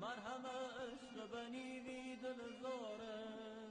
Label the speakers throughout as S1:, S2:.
S1: مرهم عشق بنی بی دل زاره.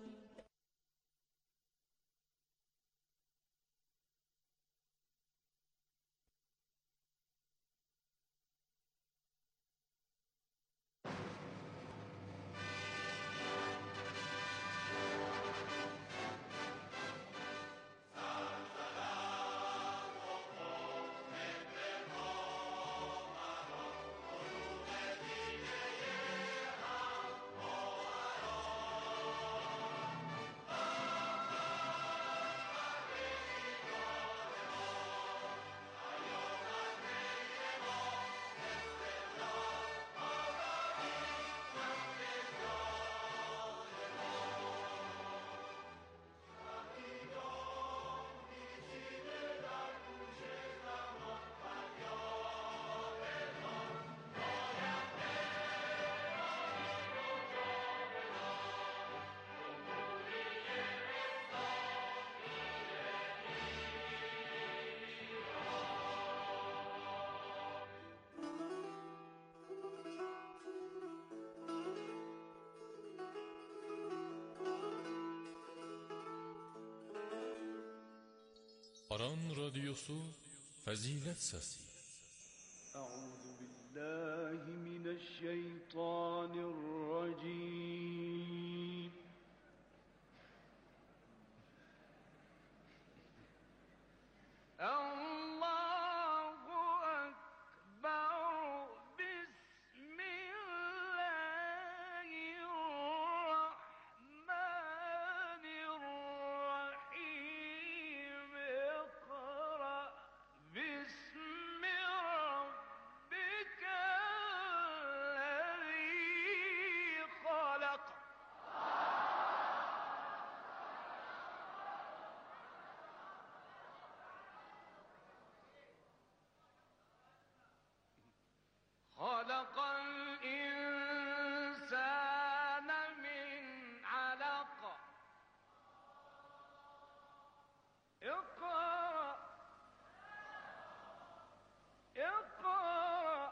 S2: Aran Radyosu Fazilet Sesi.
S3: Euzu billahi mineşşeytanirracim. Allahu Ekber. Bismillahirrahmanirrahim. İkra bismi rabbikellezî halak. خلق الإنسان من علق. اقرأ اقرأ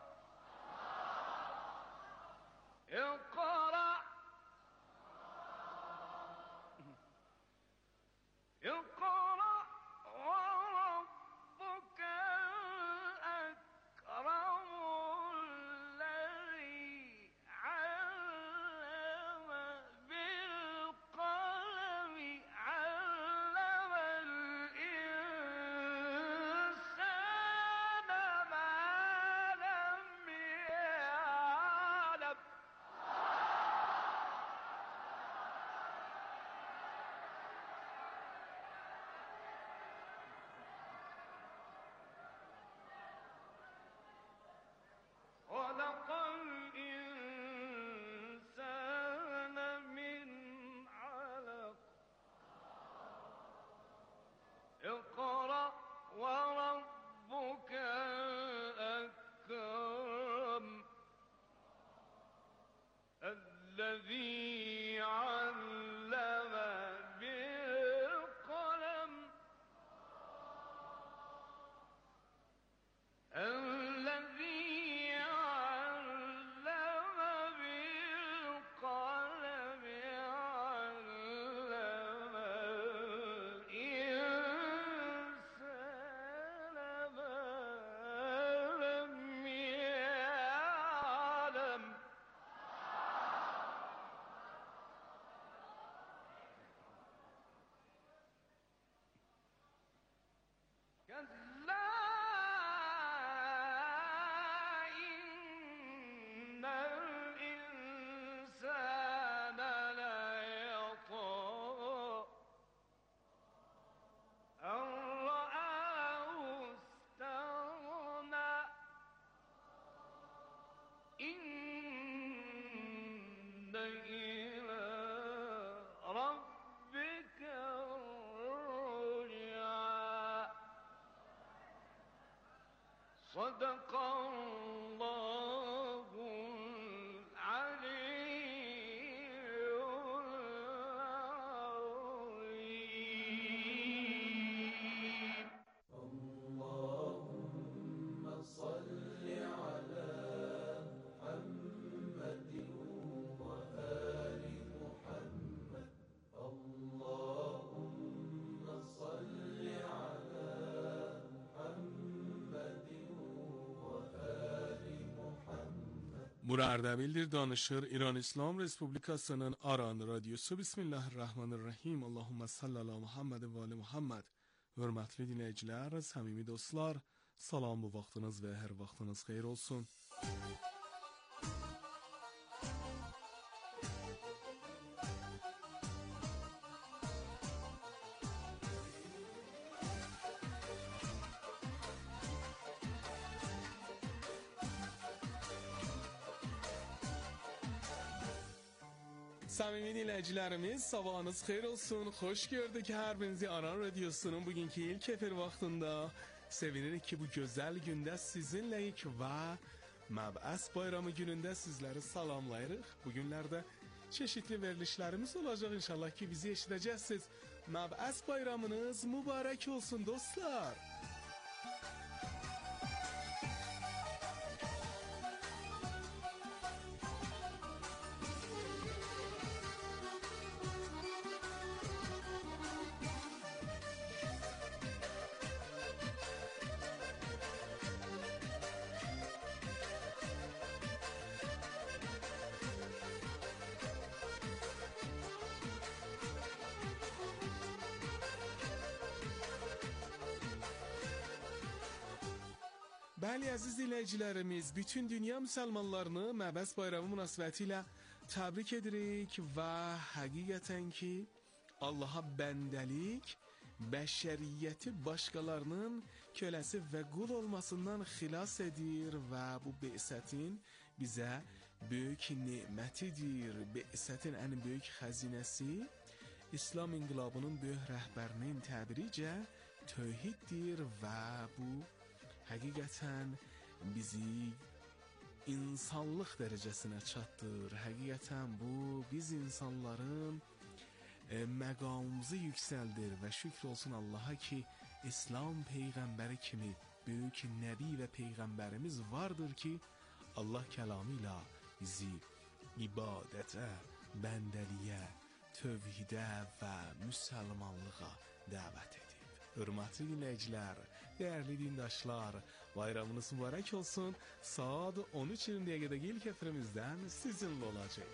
S3: اقرأ اقرأ وربك الأكرم الذي علم بالقلم علم الإنسان ما لم يعلم. خلق الإنسان من علق. اقرأ وربك الأكرم الذي علم بالقلم الذي علم بالقلم علم الإنسان ما لم يعلم. كلا إن الإنسان ليطغى أن رآه استغنى. إن إلى ربك الرجعى. صدق الله العلي العظيم.
S1: اللهم صل على محمد
S4: Burada bildir danışır İran İslam Respublikasının Aran Radyosu. Bismillahirrahmanirrahim. Allahümme salli ala Muhammed ve ali Muhammed. Hürmetli dinleyiciler, samimi dostlar, salam bu vaxtınız ve her vaxtınız xeyir olsun. Samimi dinləyicilərimiz, sabahınız xeyir olsun. Xoş gördük hər birinizi Aran Radyosu'nun bugünkü ilk efir vaxtında. Sevinirik ki bu gözəl gündə sizinləyik və Məb'əs bayramı günündə sizləri salamlayırıq. Bugünlərdə çeşitli verilişlərimiz olacaq inşallah ki bizi eşidəcəksiniz. Məb'əs bayramınız mübarək olsun dostlar. Bəli, əziz dinləyicilərimiz, bütün dünya müsəlmanlarını Məbəs bayramı münasibətilə təbrik edirik və həqiqətən ki, Allaha bəndəlik, bəşəriyyəti başqalarının köləsi və qul olmasından xilas edir və bu be'sətin bizə böyük nemətidir. Be'sətin ən böyük xəzinəsi İslam inqilabının böyük rəhbərinin təbiricə tövhiddir və bu həqiqətən bizi insanlıq dərəcəsinə çatdır. Həqiqətən bu biz insanların məqamımızı yüksəldir və şükür olsun Allaha ki İslam peyğəmbəri kimi böyük nəbi və peyğəmbərimiz vardır ki Allah kəlamı ilə bizi ibadətə, bəndəliyə, tövhidə və müsəlmanlığa dəvət edir. Hürmetli dinleyiciler, değerli dindaşlar, bayramınız mübarek olsun. Saat 13:20'de ilk efirimizden sizinle olacak.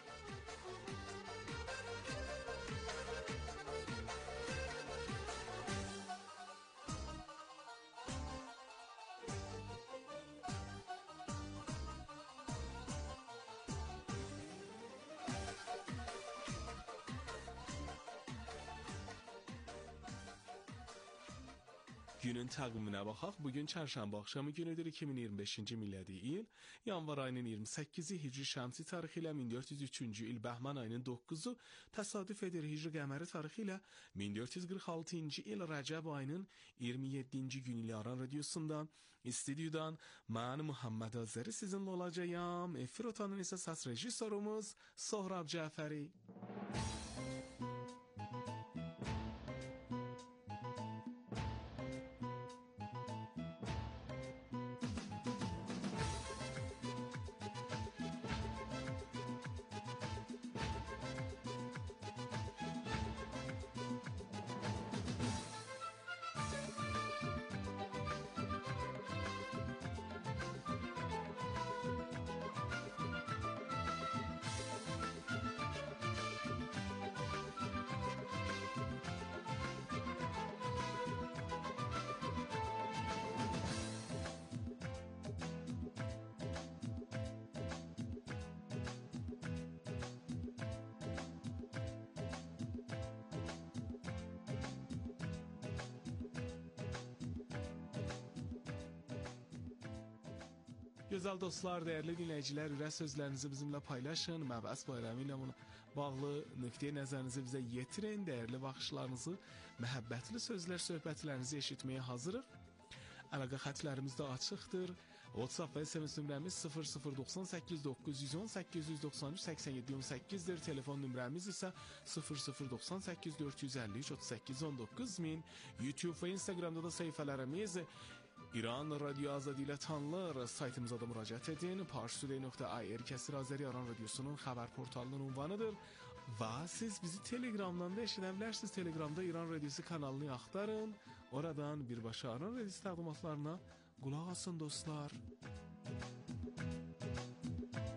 S4: Günün təqviminə baxaq. Bugün çərşənbə axşamı günüdür, 2025-ci miladi il. Yanvar ayının 28-i Hicri şəmsi tarixi ilə 1403-cü il Bəhman ayının 9-u təsadüf edir. Hicri qəməri tarixi ilə 1446-cı il Rəcəb ayının 27-ci günü ilə Aran Radyosu'ndan, istüdyodan mən Muhammed Azəri sizinle olacağım. Efir otanın isə səs rejissorumuz Sohrab Cəfəri. Gözəl dostlar, dəyərli dinləyicilər, ürək sözlərinizi bizimlə paylaşın. Məb'əs bayramı ilə bağlı nöqteyi nəzərinizi bizə yetirin. Dəyərli baxışlarınızı, məhəbbətli sözlər, söhbətlərinizi eşitməyə hazırıq. Əlaqə xətlərimiz də açıqdır. WhatsApp və SMS nömrəmiz 0098 910 893 87 18-dir. Telefon nömrəmiz isə 0098 453 38 19000. YouTube və Instagramda da səhifələrimiz İran Radyo Azadi ilə tanınır. Saytımıza da müraciət edin. parstoday.ir Kəsir Azəri Aran Radyosu'nun xəbər portalının ünvanıdır. Və siz bizi Telegramdan da eşidə bilərsiniz. Telegramda İran Radyosu kanalını axtarın. Oradan birbaşa Aran Radyosu təqdimatlarına qulaq asın dostlar.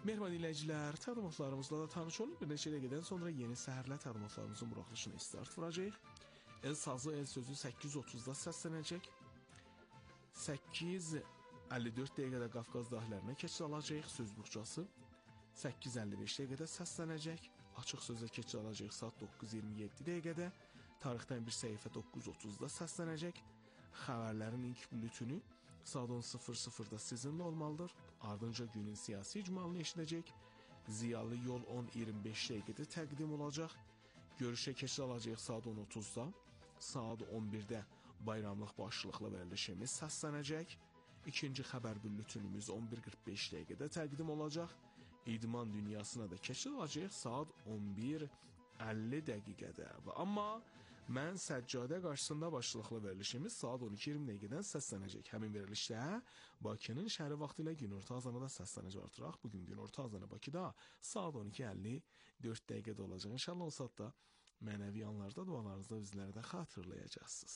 S4: Mehriban dinləyicilər, təqdimatlarımızla da tanış olun. Bir neçə dəqiqədən sonra yeni səhərlə təqdimatlarımızın buraxılışına start vuracağıq. El sazı, el sözü 8:30-da səslənəcək. 8:54 dəqiqədə Qafqaz dahilərinə keçid alacağıq. Söz buxçası 8:55 dəqiqədə səslənəcək. Açıq sözə keçid alacağıq saat 9:27 dəqiqədə. Tarixdən bir səhifə 9:30-da səslənəcək. Xəbərlərin ilk bültünü saat 10:00-da sizinlə olmalıdır. Ardınca günün siyasi icmalını eşidəcək. Ziyalı yol 10:25 dəqiqədə təqdim olacaq. Görüşə keçid alacağıq saat 10:30-da. Saat 11-də bayramlıq başlıqlı verilişimiz səslənəcək. İkinci xəbər bültünümüz 11:45 dəqiqədə təqdim olacaq. İdman dünyasına da keçid alacağıq saat 11:50 dəqiqədə. Amma mən Səccadə qarşısında başlıqlı verilişimiz saat 12:20 dəqiqədən səslənəcək. Həmin verilişdə Bakının şəhəri vaxtı ilə günorta azanında səslənəcək artıraq. Bugün günorta azanı Bakıda saat 12:54 dəqiqədə olacaq. İnşallah o saatda mənəvi anlarda dualarınızda bizləri də xatırlayacaqsınız.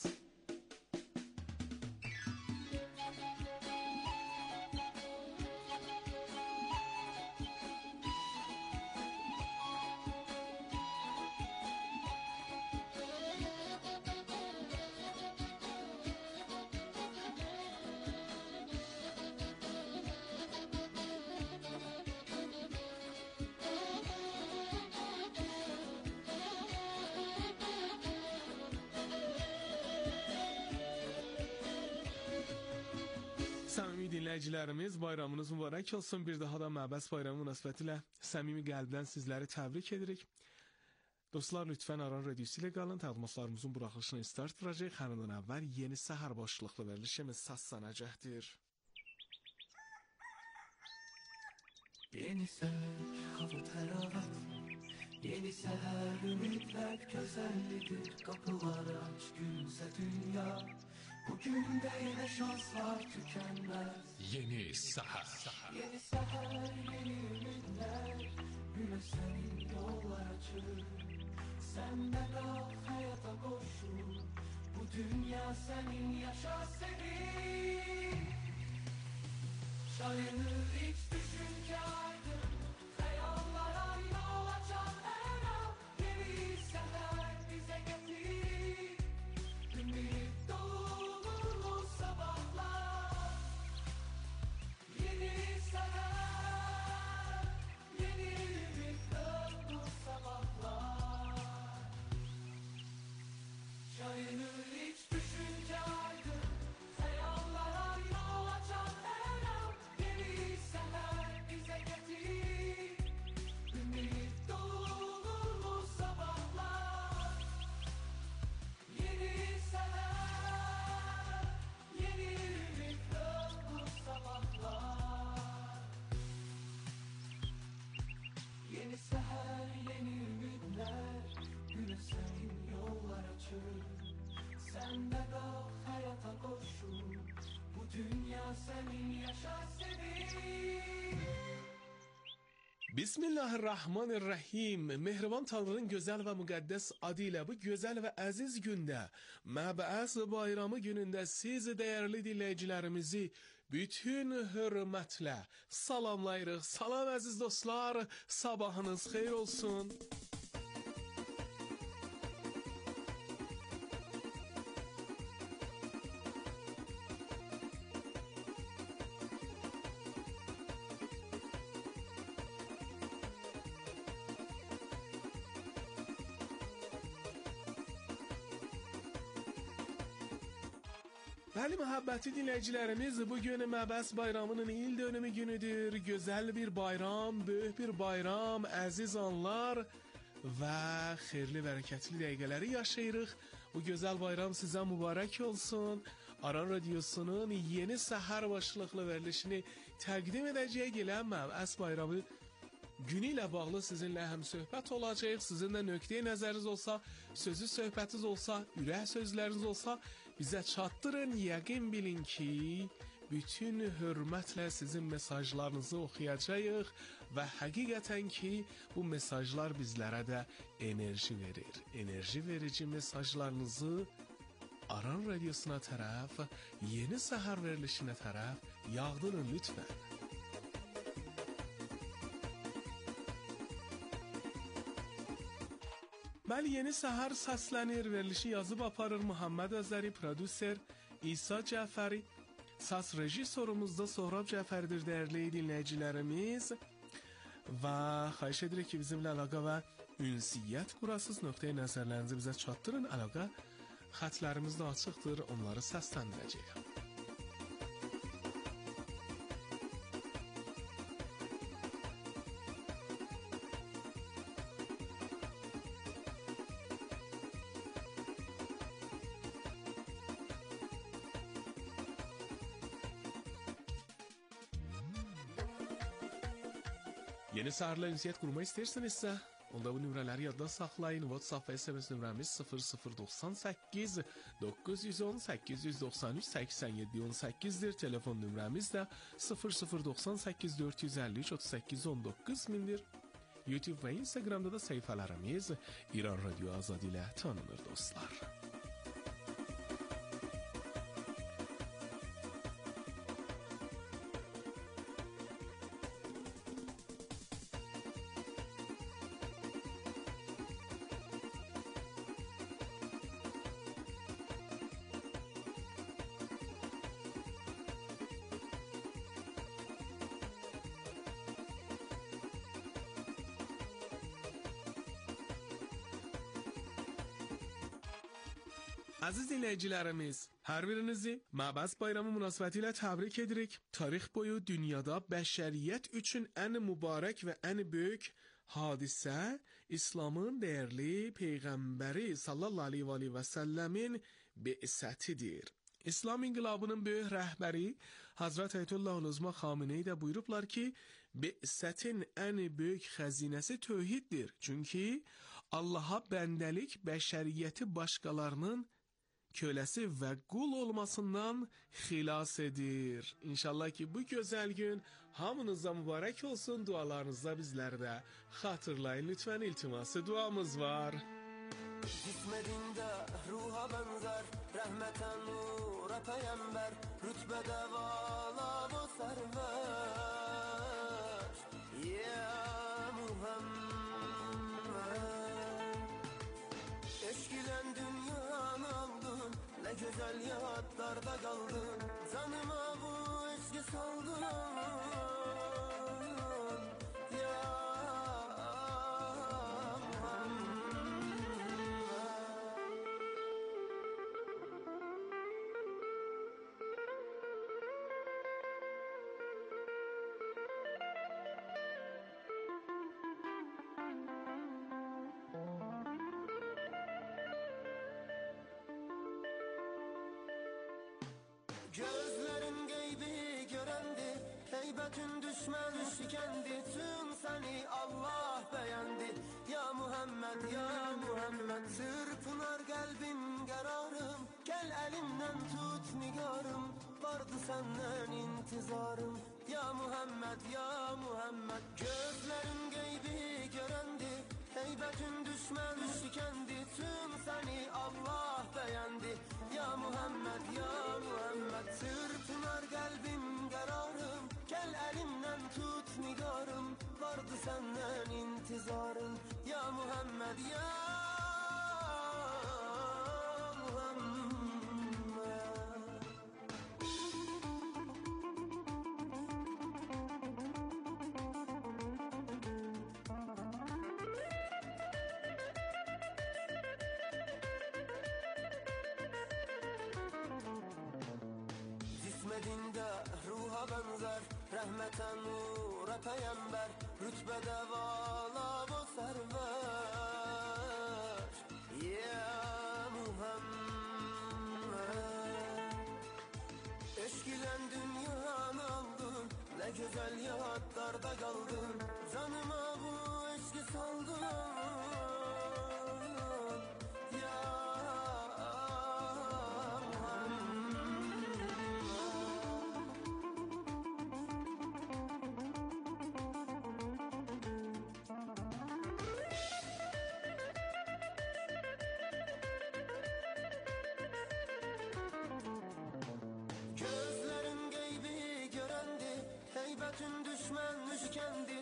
S4: Səmimi dinləyicilərimiz, bayramınız mübarək olsun. Bir daha da Məbəs bayramı münasibətilə səmimi qəlbdən sizləri təbrik edirik. Dostlar, lütfən Aran radiosu ilə qalın. Təqdimatlarımızın buraxılışına start vuracaq. Hər andan əvvəl yeni səhər başlıqlı verilişimiz səslənəcəkdir.
S1: Yeni səhər, hava təravət. Yeni səhər, ümidlər gözəllidir. Qapılar aç, gülsə dünya. Bugün de yine şanslar tükenmez.
S2: Yeni səhər.
S1: Yeni səhər, yeni ümidler. Güne senin yollar açır. Sen de kal hayata koşul. Bu dünya senin, yaşa senin. Şayanır hiç düşün ki aydın. Hayallara yol açan her an. Yeni səhər bize getir. Ümit dolu sabahlar. Yeni səhər, yeni ümit dolu sabahlar. Şayanır hiç düşünce aydın. Hayallara yol açan her an. Yeni səhər bize getir. Ümit dolu sabahlar. Yeni səhər, yeni ümit dolu sabahlar. Yeni səhər, yeni ümidlər. Güne senin yollar açır. Sen de kalk hayata koşul. Bu dünya senin, yaşa senin.
S4: Bismillahirrahmanirrahim. Mehriban Tanrı'nın güzel ve mukaddes adıyla bu güzel ve aziz günde, Məbəs bayramı gününde siz değerli dinleyicilerimizi bütün hürmetle salamlayırıq. Salam aziz dostlar, sabahınız xeyir olsun. Bəli, məhəbbəti dinləyicilərimiz, bugün Məbəs bayramının il dönümü günüdür. Gözəl bir bayram, böyük bir bayram, əziz anlar və xeyirli, bərəkətli dəqiqələri yaşayırıq. Bu gözəl bayram sizə mübarək olsun. Aran radiosunun yeni səhər başlıqlı verilişini təqdim edəcək ilə Məbəs bayramı günü ilə bağlı sizinlə həm söhbət olacaq. Sizin də nöqteyi nəzəriniz olsa, sözü söhbətiniz olsa, ürək sözləriniz olsa bizə çatdırın. Yəqin bilin ki, bütün hörmətlə sizin mesajlarınızı oxuyacağıq və həqiqətən ki, bu mesajlar bizlərə də enerji verir. Enerji verici mesajlarınızı Aran radiosuna tərəf, yeni səhər verilişinə tərəf yağdırın lütfən. Bəli, yeni səhər səslənir, verilişi yazıb aparır Muhammed Əzəri, prodüser İsa Cəfəri, səs rejissorumuz da Sohrab Cəfəridir, dəyərli dinləyicilərimiz. Və xahiş edirik ki, bizimlə əlaqə və ünsiyyət qurasız, nöqteyi nəzərlərinizi bizə çatdırın. Əlaqə xətlərimiz də açıqdır, onları səsləndirəcəyik. Yeni səhərlə ünsiyyət qurmaq istəyirsinizsə, onda bu nömrələri yadda saxlayın. WhatsApp və SMS nömrəmiz 0098 910 893 87 18-dir. Telefon nömrəmiz də 0098 453 38 19 mindir. YouTube və Instagramda da səhifələrimiz İran Radio Azadi ilə tanınır dostlar. Əziz dinləyicilərimiz, hər birinizi Məbəz bayramı münasibətilə təbrik edirik. Tarix boyu dünyada bəşəriyyət üçün ən mübarək və ən böyük hadisə İslamın dəyərli peyğəmbəri sallallahu aleyhi və səlləmin bi'sətidir. İslam inqilabının böyük rəhbəri Hazret Ayətullah Uzma Xameneyi də buyurublar ki, bi'sətin ən böyük xəzinəsi tövhiddir. Çünki Allaha bəndəlik bəşəriyyəti başqalarının köləsi və qul olmasından xilas edir. İnşallah ki, bu gözəl gün hamınıza mübarək olsun. Dualarınızda bizləri də xatırlayın. Lütfən iltiması duamız var.
S1: Cismedinde ruha benzer, rahmeten nura peygamber, rütbede vala bu server. Ya Muhammed, eşk ile dünyanı aldın, ne güzel yatlarda kaldın, canıma bu eşki saldın. Ya gözlerin geybi görendi, heybetün düşman şikendi, tüm seni Allah beğendi. Ya Muhammed, ya Muhammed, sırpınar kalbim kararım, gel elimden tut nigarım, vardı senden intizarım. Ya Muhammed, ya Muhammed, gözlerin geybi görendi, heybetün düşman şikendi, tüm seni Allah beğendi. Ya Muhammed, ya Muhammed, sırpınar kalbim kararım, gel elimden tut nigarım, vardı senden intizarım. Ya Muhammed, ya Muhammed. Cismedinde ruha benzer, rahmeten nura peygamber, rütbede vala bu server. Ya Muhammed, eşk ile dünyanı aldın, ne güzel yatlarda kaldın, canıma bu eşki saldın. Ya gözlerin geybi görendi, heybetün düşman şikendi,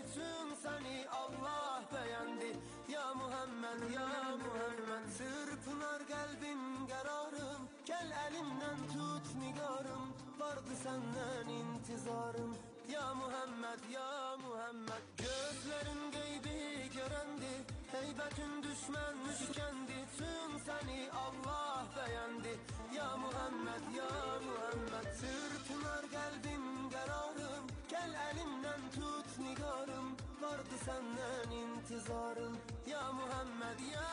S5: elimden tut nigarım, vardı senden intizarım. Ya Muhammed, ya Muhammed, gözlerin gaybi görendi, heybetün düşman müşkendi, tüm seni Allah beğendi. Ya Muhammed, ya Muhammed, sırtımar kalbim kararım, gel elimden tut nigarım, vardı senden intizarım. Ya Muhammed, ya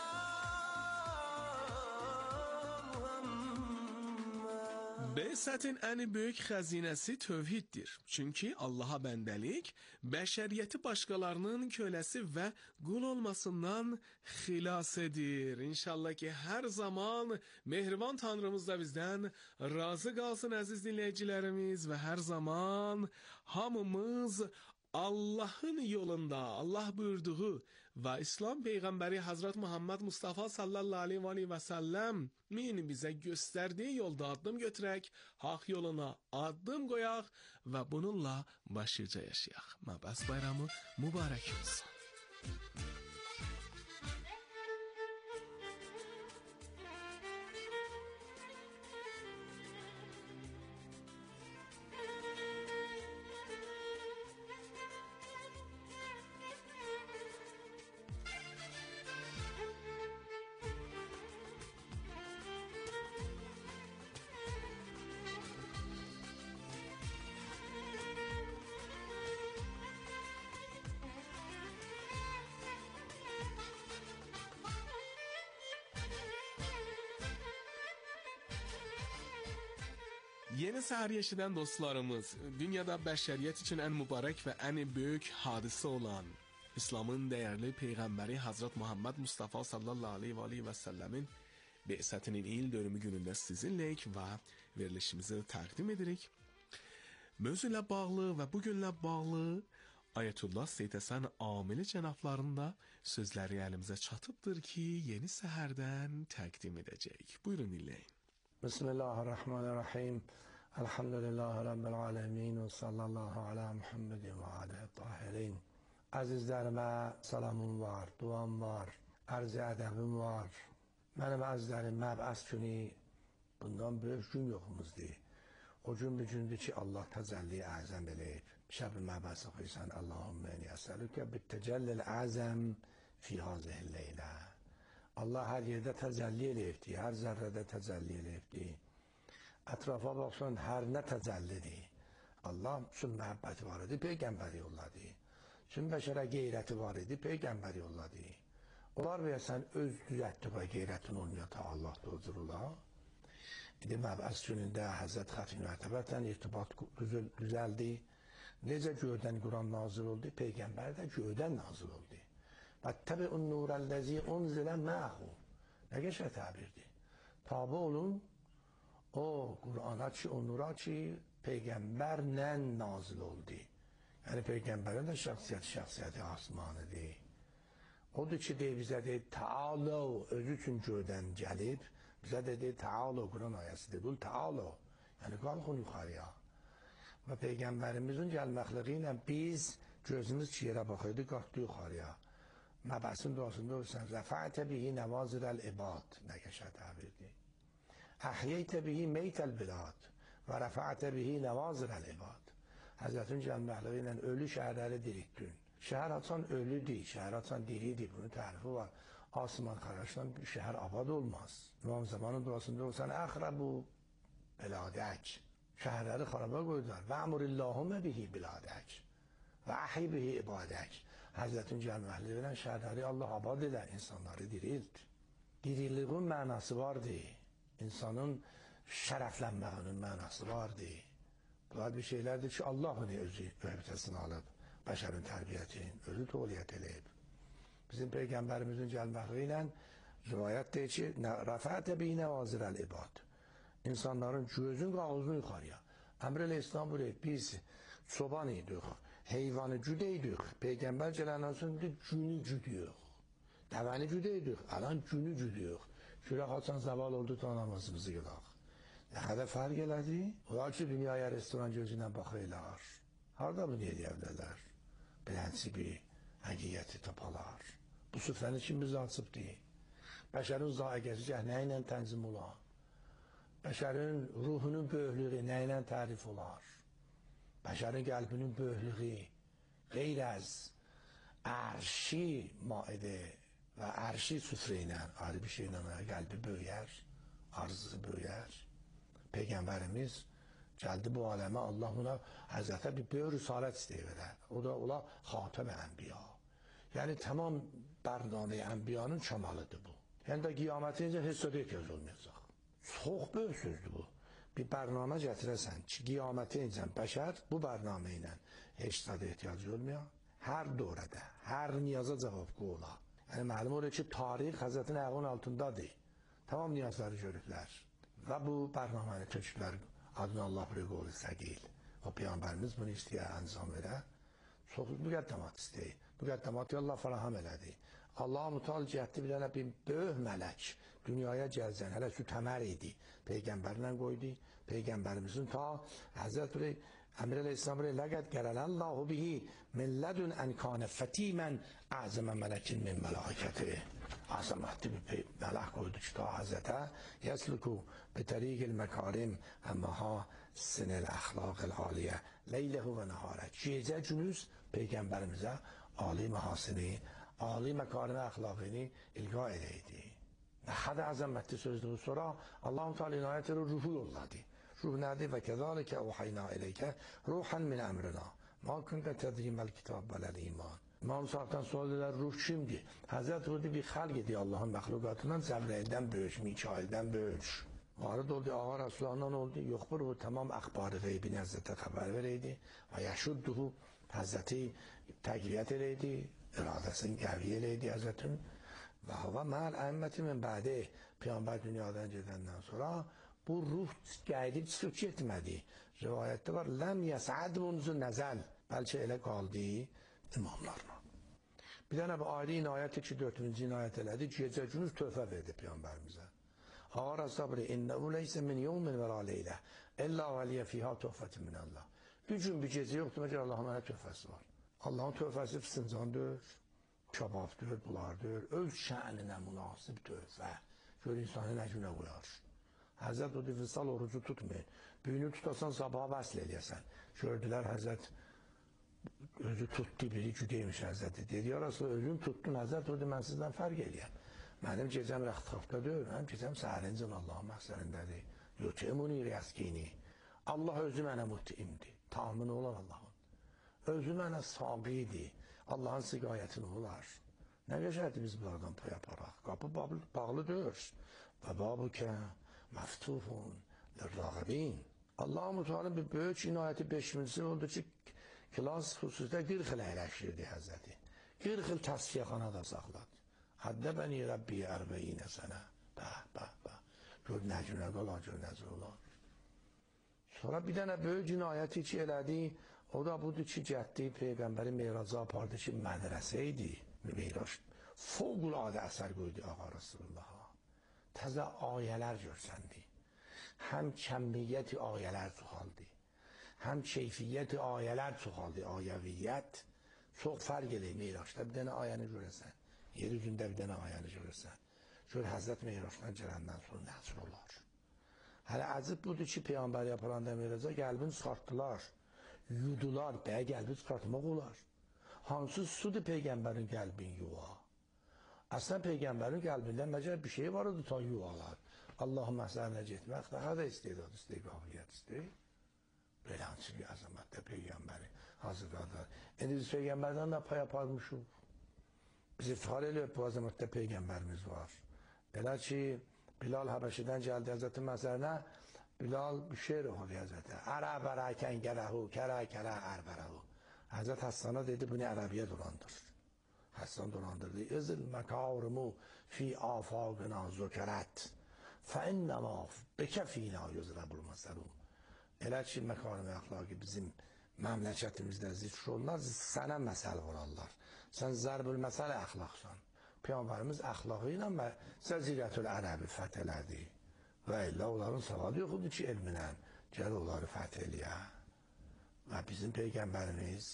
S4: Be'setin en büyük xəzinəsi tövhiddir. Çünki Allaha bəndəlik, bəşəriyyəti başqalarının köləsi və qul olmasından xilas edir. İnşallah ki, hər zaman mehriban Tanrımız da bizdən razı qalsın əziz dinləyicilərimiz və hər zaman hamımız Allah'ın yolunda, Allah buyurduğu ve İslam Peygamberi Hazreti Muhammed Mustafa sallallahu aleyhi ve sellem bize gösterdiği yolda adım götürək, hak yoluna adım qoyaq ve bununla başlıca yaşayaq. Məbəs bayramı mübarək olsun. Yeni səhər yeşidən dostlarımız, dünyada bəşəriyyət üçün ən mübarək və ən böyük hadisə olan İslamın dəyərli Peyğəmbəri Hazret Muhammed Mustafa sallallahu aleyhi və səlləmin Be'sətinin il dönümü günündə sizinləyik və verilişimizi təqdim edirik. Mövzu ilə bağlı və bugünlə bağlı Ayətullah Seyyid Həsən Amili cənablarında sözləri əlimizə çatıbdır ki, yeni səhərdən təqdim edəcəyik. Buyurun dinləyin.
S6: Bismillahirrahmanirrahim. Elhamdülillahi Rabbil alemin ve sallallahu ala Muhammedin ve aleyhi tahirin. Azizlerime salamım var, duam var, arz-ı edebim var. Benim azizlerim məb'əs günü bundan böyük gün yoxumuzdur. O gün bir gündür ki Allah təzəlli əzəm eləyib. Şəb-i məb'əs oxuysan Allahümme eni əsəlükə bittəcəllil əzəm fi hazihil leylə. Allah hər yerdə təzəlli eləyibdir, hər zərrədə təzəlli eləyibdir. Ətrafa baxsan, hər nə təzəllidir. Allah üçün məhəbbəti var idi, Peyğəmbəri yolladı. Üçün bəşərə qeyrəti var idi, Peyğəmbəri yolladı. Onlar versən öz düzətdiğə qeyrətin olmuyor ta Allah dozururlar. İdi məb'əs günündə Həzrət Xəfin Mərtəbətən irtibat düzəldi. Necə göydən Quran nazil oldu, Peyğəmbər də göydən nazil oldu. Vəttəbi'un nurəl-ləzi unzilə məhu. Nə qəşəng təbirdir. Tabi olun, o Qur'ana ki, o nura ki, Peyğəmbərlə nazil oldu. Yəni Peyğəmbərin də şəxsiyyəti asmanıdır. Odur ki, bizə deyir, Teala özü üçün göydən gəlib, bizə də deyir, Teala Quran ayəsidir. Qul Teala, yəni qalxın yuxarıya. Və Peyğəmbərimizin gəlməkliyi ilə biz gözümüz ki, yerə baxıydı, qalxdı yuxarıya. Məbəsin duasında olursan, rəfətə bihi nəvazirəl ibad, nə qəşəng təbirdir. Əhiyyətə bihi meytəl bilad və rəfətə bihi nəvazirəl ibad. Həzrətin gəlməkliyi ilə ölü şəhərləri diriltdin. Şəhər açan ölüdür, şəhər açan diridir, bunun tərifi var. Asman xaraşdan bir şəhər abad olmaz. İmam Zamanın duasında olursan, əxrəbu bilədək. Şəhərləri xaraba qoydular. Və əmurillahumə bihi bilədək. Və əhi bihi ibadək. Həzrətin gəlməkliyi ilə şəhərləri Allah abad edən insanları dirilt. Diriliğin mənası vardır. İnsanın şərəflənməyinin mənası vardır. Bunlar bir şeylərdir ki, Allah onu özü öhdəsini alıb, bəşərin tərbiyyətini, özü təvliyyət eləyib. Bizim Peyğəmbərimizin gəlməkliyi ilə rivayət deyir ki, rəfətə bi nəvazirəl ibad. İnsanların gözün qağızını yuxarıya. Əmr el-İslam buyuruyor, biz çoban idik, heyvanı güdəydik. Peyğəmbər gələndən sonra günü güdüyük. Dəvəni güdəydik, alan günü güdüyük. Şuraya xalçan zaval oldu, ta namazımızı qılaq. Nə qədər fərq elədi? Onlar ki, dünyaya restoran gözündən baxırlar. Harada bunu edə bilərlər? Prensibi, həqiqəti tapalar. Bu süfrəni kim bizə açıbdır? Bəşərin zaiqəsi nə ilə tənzim olar? Bəşərin ruhunun böyüklüyü nə ilə tərif olar? Bəşərin qəlbinin böyüklüyü qeyr az ərşi maidə və ərşi süfrə ilə ayrı bir şey ilə qəlbi böyüyər, arzusu böyüyər. Peyğəmbərimiz gəldi bu aləmə, Allah ona Həzrətə bir böyük risalət istəyir. O da ola xatəm ənbiya. Yəni tamam bərnamə ənbiyanın kəmalıdır bu. Yəni da qiyamətincə heç södə ehtiyac olmayacaq. Çox böyük sözdür bu. Bir bərnamə gətirəsən ki, qiyamətincə bəşər bu bərnamə ilə heç södə ehtiyac olmuyor. Hər dövrədə, hər niyaza cavabgı ola. Yəni məlum olur ki, tarix Həzrətin ayağının altındadır. Tamam niyazları görürlər. Və bu bərnaməni tökürlər. Adını Allah bir qolu səqil. O Peyğəmbərimiz bunu istəyir, əncam verər. Çox müqəddamat istəyir. Müqəddamatı Allah fəraham elədi. Allah-u Teala cəhətli bir dənə bir böyük mələk dünyaya gəlsən, hələ süt əmər idi. Peyğəmbərlə qoydu. Peyğəmbərimizin ta Həzrət Əmir Əleyhisselam ləqəd qərələllahu bihi min lədün ənkânə fətimən əzəmə mələkin min mələkəti. Azəmətli bir mələk qoydu ki, ta Həzrətə yəsluku bitəriqil məkarim əmməha sinəl əxlaqil aliyə leyləhu və nəharə. Gecə günüz Peyğəmbərimizə ali məhasini, ali məkarim əxlaqini ilqa edəydi. Və hədə əzəmətli sözdüğü sonra Allah-u Teala inayət ruhu yolladı. Ruh nədir? Və kəzəlikə uhaynə iləykə ruhan min əmrina. Ma kündə tədriməl kitab vələl iman. İmam Sahibdən sual edər, ruh kimdir? Həzrət Ruhi bir xəlq idi Allahın məxluqatından, Cəbrəyildən böyük, Mikaildən böyük. Varid oldu, ağa Rasulandan oldu, yox bu ruhu tamam əxbarı qeybini Həzrətə xəbər verəydi və yaşudduhu Həzrəti təqviyyət eləydi, iradəsini qəviy eləydi Həzrətin və hava məl əhəmməti min bədi Peyğəmbər dünyadan gedəndən sonra bu ruh gəlib çıxıb getmədi. Rivayətdə var, ləm yəsəd munzu nəzəl, bəlkə elə qaldı imamlarla. Bir dənə bu ayrı inayəti ki, 4-cü inayət elədi, gecə günüz tövfə verdi Peyğəmbərimizə. Ağar sabri, innəu leysə min yevmin və la leylə, illa vəliyə fiyha tövfəti min Allah. Bir gün bir gecə yoxdur, məgər Allahın mənə tövfəsi var. Allahın tövfəsi fısıncandır, kababdır, bulardır, öz şəninə münasib tövfə. Gör insanı nə günə qoyar. Həzrət o divrisal orucu tutmayın. Büyünü tutasan sabaha vəsl eləyəsən. Gördülər Həzrət özü tutdu, biri güdeymiş Həzrəti. Dedi, ya Rasulullah, özün tuttun Həzrət, o da mən sizdən fərq eləyəm. Mənim gecəm rəxtxafda deyil, mənim gecəm səhərincin Allahın məqsərindədir. Yutimuni rəskini. Allah özü mənə mutimdir. Tahmini olar Allahın. Özü mənə saqidir. Allahın siqayətini olar. Nə qəşərdir biz bunlardan pay yaparaq? Qapı bağlı deyir. Və babukə məftufun lirrağibin. Allah-u Teala bir böyük inayəti 5-ci oldu ki, kilas xüsusda 40 il əyləşdirdi Həzrəti. 40 il təsfiyyəxanada saxladı. Həddə bəni Rəbbi ərbəyinə sənə. Bəh. Gör nə günə qala, gör nəzir olar. Sonra bir dənə böyük inayəti ki elədi, o da budur ki, gətdi Peyğəmbəri meyraca apardı ki, mədrəsə idi. Meyrac fövqüladə əsər qoydu Ağa Rasulullaha. Təzə ayələr görsəndi. Həm kəmmiyyəti ayələr çoxaldı. Həm keyfiyyəti ayələr çoxaldı. Ayəviyyət çox fərq eləyir Meyracda. Bir dənə ayəni görəsən. Yeri gündə bir dənə ayəni görəsən. Gör Həzrət Meyracdan gələndən sonra nəzir olar. Hələ əzib budur ki, Peyğəmbər yaparanda Meyraca qəlbini çıxartdılar. Yudular, bəyə qəlbi çıxartmaq olar. Hansı sudur Peyğəmbərin qəlbin yuva? Əslən Peyğəmbərin qəlbində məcər bir şey var idi ta yuvalar. Allahın məsələrinə getmək daha da istedad, qabiliyyət istəyir. Belə hansı bir əzəmətdə Peyğəmbəri hazırladılar. İndi biz Peyğəmbərdən də pay aparmışıq. Biz iftihar ediyor bu əzəmətdə Peyğəmbərimiz var. Elə ki, Bilal Həbəşidən gəldi Həzrətin məsələrinə, Bilal bir şeir oxudu Həzrətə. Ərə-bərə kəngərəhu, kərə-kərə ərbərəhu. Həzrət Həssana dedi, bunu ərəbiyə dolandır. Həssan dolandırdı. İzil məkarimu fi afaqına zökərət. Fəinnəma bekəfina yüzrəbul məsəlum. Elə ki, məkarimi əxlaqı bizim məmləkətimizdə zikr olunlar, sənə məsəl vurarlar. Sən zərbül məsələ əxlaqsan. Peyğəmbərimiz əxlaqı ilə və Cəzirətül Ərəbi fəth elədi. Və illə onların savadı yoxudur ki, elminə gəl onları fəth eləyə. Və bizim Peyğəmbərimiz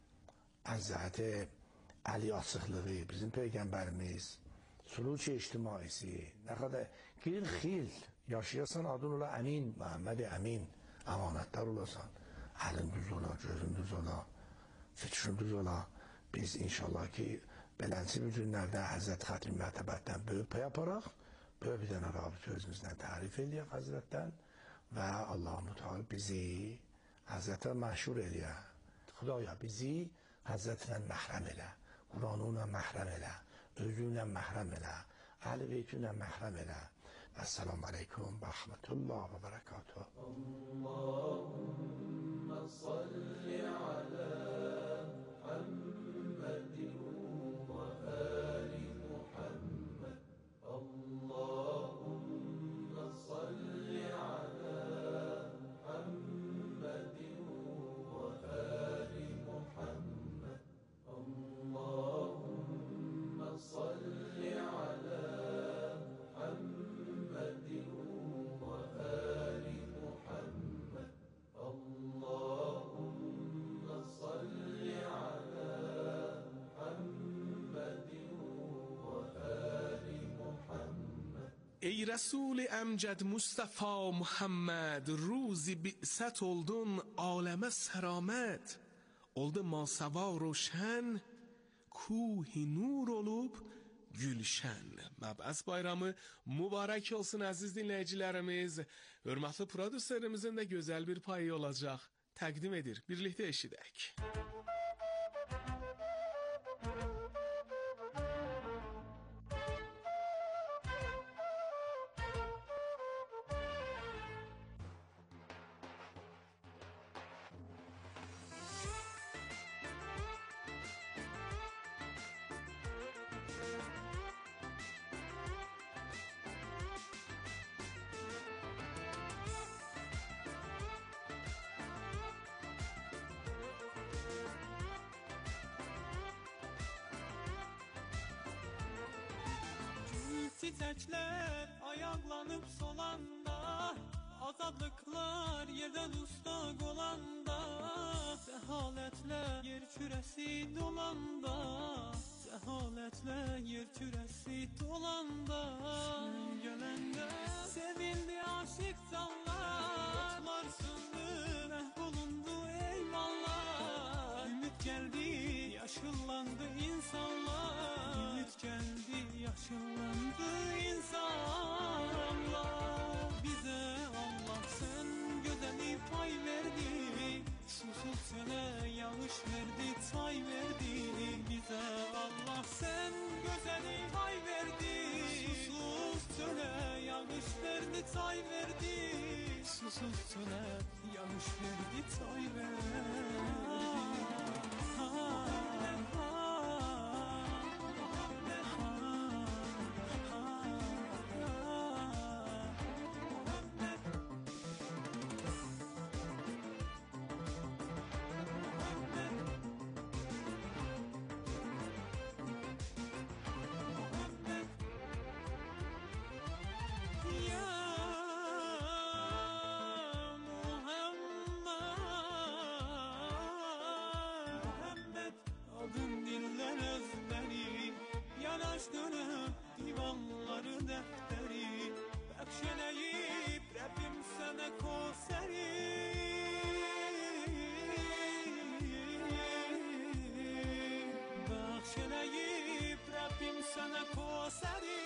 S6: əzzəti əli açıqlığı, bizim Peyğəmbərimiz suluki ictimaisi, nə qədər 40 il Yaşayasan adın ola Emin, Muhammed Emin. Amanetdar olasan. Elin düz ola, gözün düz ola, fikrin düz ola. Biz inşallah ki belensi bir günlerde Hazreti Hatmi Mertebet'ten böyük pay yaparak, böyle bir tane rabıt özümüzden tarif ediyor Hazret'ten ve Allah-u Teala bizi Hazret'e meşhur ediyor. Xudaya bizi Hazret'le məhrəm elə, Kur'an'ına məhrəm elə, özünlə məhrəm elə, Əhl-i Beytünlə məhrəm elə. Esselamu Aleyküm ve Rahmetullah ve Berekatuhu.
S1: Allahümme salli ala Muhammedin ve ali Muhammed. Allahümme salli ala Muhammedin ve ali Muhammed. Allahümme salli ala Muhammedin ve ali Muhammed. Allahümme salli ala Muhammedin ve ali Muhammed.
S4: Ey Resul Emced Mustafa Muhammed, روزی بعثت oldun aleme seramet. Oldu masava roşen, kuhi nur olup gülşen. Məbəs bayramı mübarək olsun əziz dinləyicilərimiz. Hörmətli prodüserimizin də gözəl bir payı olacaq. Təqdim edir, birlikdə eşidək.
S1: Çiçekler ayaklanıp solanda, azadlıklar yerden ustak olanda, cehaletler yer küresi dolanda, cehaletler yer küresi dolanda, gelende sevildi aşık canlar, umutlar söndü mehvolundu eyvallah, ümit geldi yaşıllandı insanlar, ümit geldi yaşıllandı insanlar. Bize Allah sen güzeli pay verdi, susuz çöle yağış verdi, çay verdi. Bize Allah sen güzeli pay verdi, susuz çöle yağış verdi, çay verdi. Susuz çöle yağış verdi, çay verdi. Dönüp divanları defteri Bekşeleyip Rabbim sana koseri Bekşeleyip Rabbim sana koseri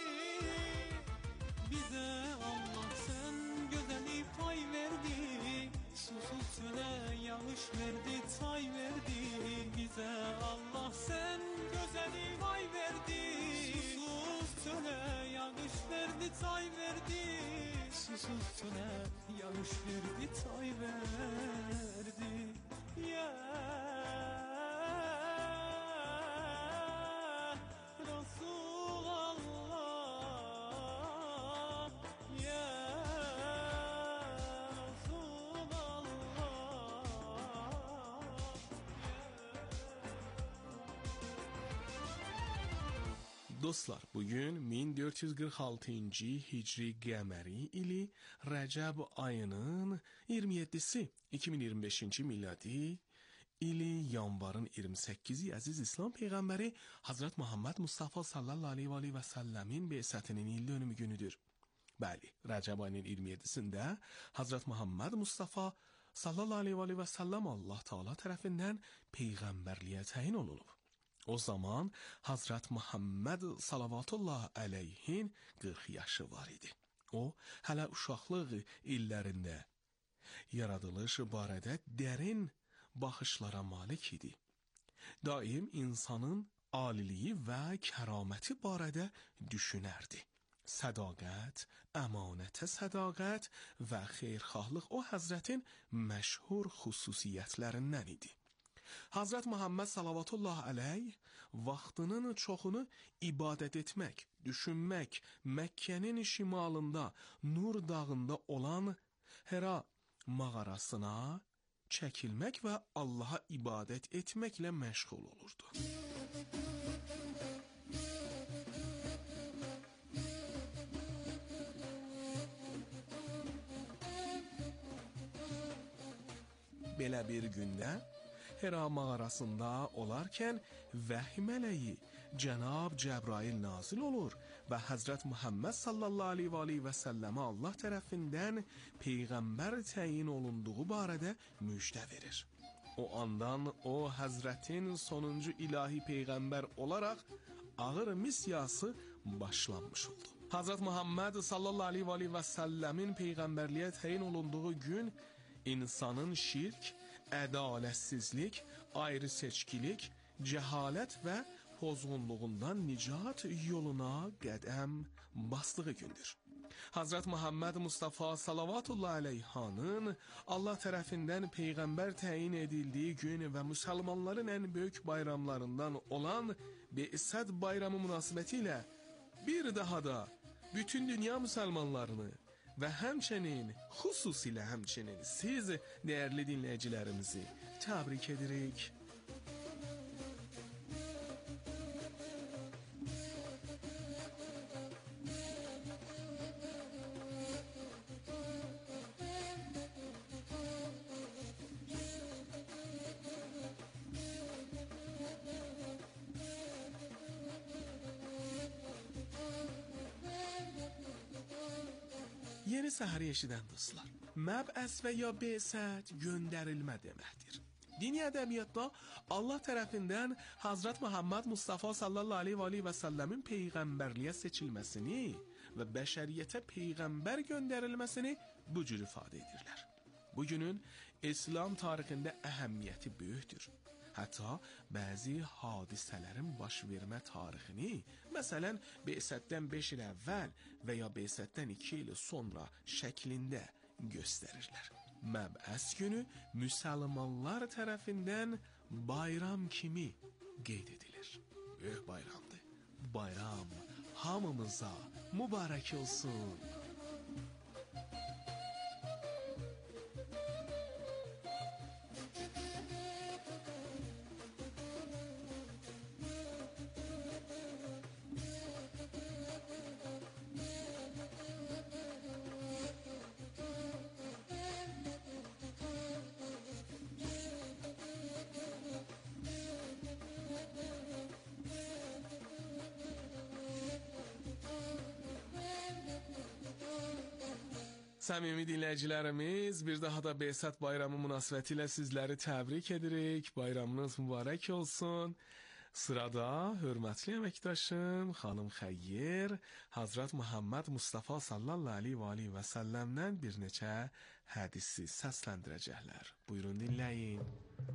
S1: Bize Allah sen güzeli pay verdi, susuz çöle yağış verdi, çay verdi. Bize Allah sen güzeli pay verdi, susuz çöle yağış verdi, çay verdi. Susuz çöle yağış verdi, çay verdi. Ya Resulallah, ya
S4: Dostlar, bugün 1446-cı Hicri qəməri ili Rəcəb ayının 27-si, 2025-ci miladi ili yanvarın 28-i əziz İslam Peyğəmbəri Hazret Muhammed Mustafa sallallahu aleyhi və səlləmin beysətinin il dönümü günüdür. Bəli, Rəcəb ayının 27-sində Hazret Muhammed Mustafa sallallahu aleyhi və səlləm Allah Teala tərəfindən peyğəmbərliyə təyin olunub. O zaman Hazret Muhammed salavatullah aleyhin 40 yaşı var idi. O, hələ uşaqlıq illərində yaradılış barədə dərin baxışlara malik idi. Daim insanın aliliyi və kəraməti barədə düşünərdi. Sədaqət, əmanətə sədaqət və xeyrxahlıq o həzrətin məşhur xüsusiyyətlərindən idi. Hazret Muhammed salavatullah aleyh vaxtının çoxunu ibadət etmək, düşünmək, Məkkənin şimalında, Nur dağında olan Hera mağarasına çəkilmək və Allaha ibadət etməklə məşğul olurdu. Belə bir gündə Hera mağarasında olarkən vəhy mələyi Cənab Cəbrail nazil olur və Həzrət Muhammed sallallahu aleyhi və səlləmə Allah tərəfindən peyğəmbər təyin olunduğu barədə müjdə verir. O andan o Həzrətin sonuncu ilahi peyğəmbər olaraq ağır missiyası başlanmış oldu. Həzrət Muhammed sallallahu aleyhi və səlləmin peyğəmbərliyə təyin olunduğu gün insanın şirk, ədalətsizlik, ayrı seçkilik, cəhalət və pozğunluğundan nicat yoluna qədəm bastığı gündür. Hazret Muhammed Mustafa salavatullah aleyhanın Allah tərəfindən peyğəmbər təyin edildiyi gün və müsəlmanların ən böyük bayramlarından olan Be'sət bayramı münasibətilə bir daha da bütün dünya müsəlmanlarını və həmçinin, xüsusilə həmçinin siz dəyərli dinləyicilərimizi təbrik edirik. Yeni səhəri eşidən dostlar, məbəs və ya be'sət göndərilmə deməkdir. Dini ədəbiyyatda Allah tərəfindən Hazret Muhammed Mustafa sallallahu aleyhi və səlləmin peyğəmbərliyə seçilməsini və bəşəriyyətə peyğəmbər göndərilməsini bu cür ifadə edirlər. Bugünün İslam tarixində əhəmiyyəti böyükdür. Hətta bəzi hadisələrin baş vermə tarixini, məsələn, Be'sətdən 5 il əvvəl və ya Be'sətdən 2 il sonra şəklində göstərirlər. Məbəs günü müsəlmanlar tərəfindən bayram kimi qeyd edilir. Böyük bayramdır. Bayram hamımıza mübarək olsun. Səmimi dinləyicilərimiz, bir daha da Be'sət bayramı münasibətilə sizləri təbrik edirik. Bayramınız mübarək olsun. Sırada hörmətli əməkdaşım xanım Xəyyir Hazret Muhammed Mustafa sallallahu aleyhi və səlləmdən bir neçə hədisi səsləndirəcəklər. Buyurun dinləyin.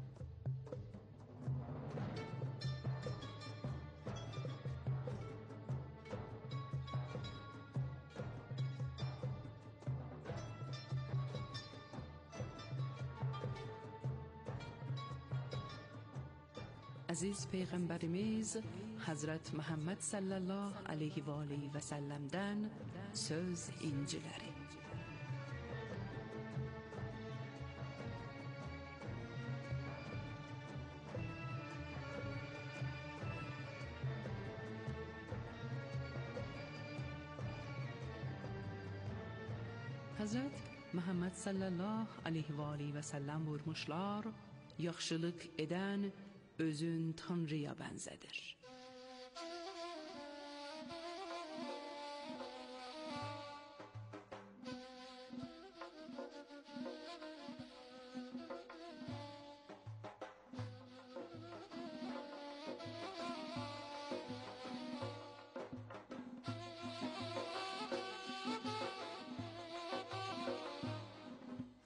S7: Aziz Peyğəmbərimiz Hazret Muhammed sallallahu aleyhi və səlləmdən söz inciləri. Hazret Muhammed sallallahu aleyhi və səlləm buyurmuşlar, yaxşılıq edən özün Tanrıya bənzədir.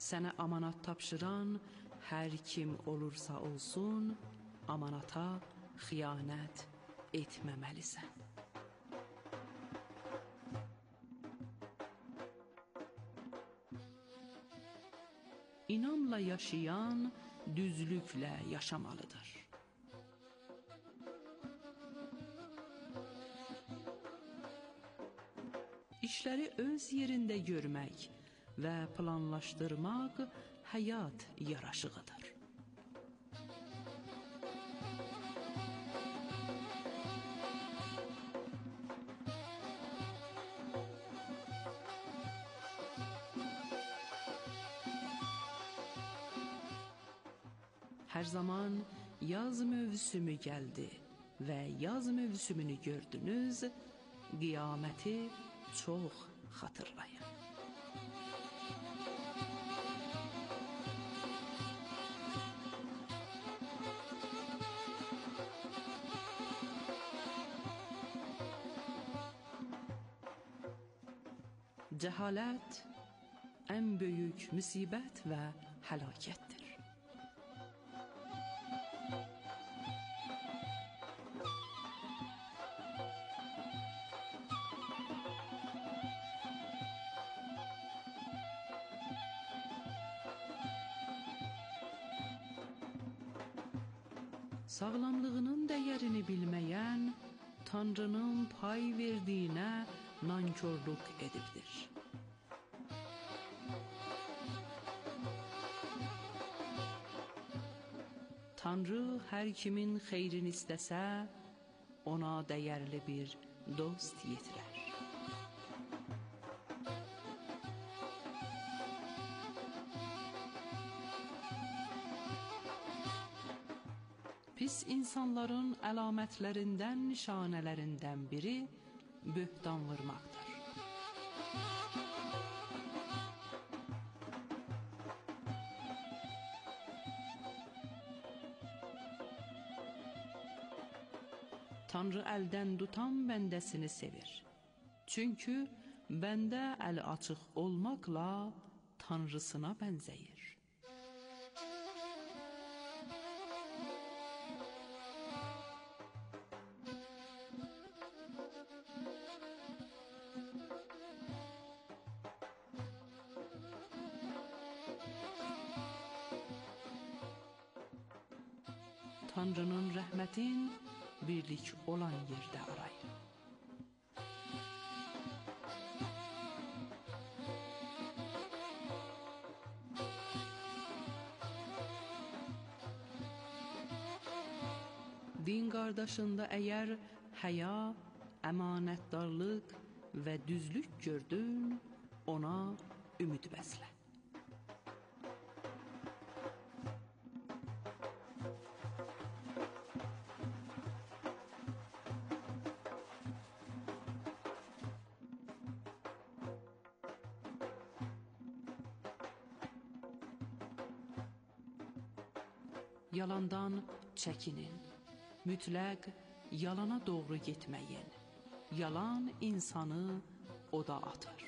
S7: Sənə amanat tapşıran hər kim olursa olsun, amanata xiyanət etməməlisən. İnamla yaşayan düzlüklə yaşamalıdır. İşləri öz yerində görmək və planlaşdırmaq həyat yaraşığıdır. Hər zaman yaz mövsümü gəldi və yaz mövsümünü gördünüz, qiyaməti çox xatırlayın. Cəhalət ən böyük müsibət və həlakətdir. Sağlamlığının dəyərini bilməyən, Tanrının pay verdiyinə nankörlük edibdir. Tanrı hər kimin xeyrini istəsə, ona dəyərli bir dost yetirər. Pis insanların əlamətlərindən, nişanələrindən biri böhtan vurmaqdır. Tanrı əldən tutan bəndəsini sevir. Çünki bəndə əli açıq olmaqla Tanrısına bənzəyir. Tanrının rəhmətin birlik olan yerdə arayın. Din qardaşında əgər həya, əmanətdarlıq və düzlük gördün, ona ümid bəslə. Yalandan çəkinin. Mütləq yalana doğru getməyin. Yalan insanı oda atır.